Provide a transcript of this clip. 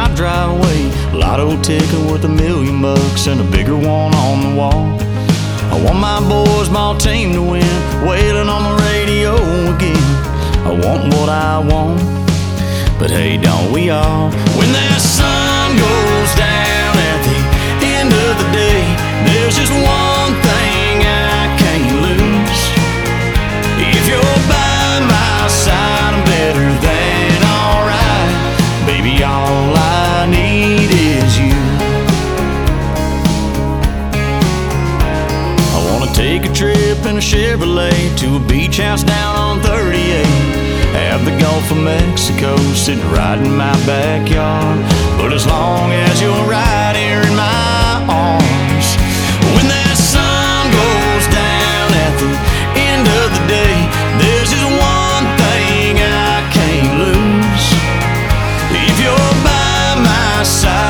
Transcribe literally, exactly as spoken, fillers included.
I'd drive away. Lotto ticket worth a million bucks and a bigger one on the wall. I want my boys' ball team to win, wailing on the radio again. I want what I want, but hey, don't we all? When that sun goes down at the end of the day, there's just one thing I can't lose. If you're by my side, I'm better than alright. Baby, all I need is you. I wanna take a trip in a Chevrolet to a beach house down on thirty-eight. Have the Gulf of Mexico sitting right in my backyard. But as long as you're right here in my arms, when that sun goes down at the end of the day, there's just one thing I can't lose. If you're by my side,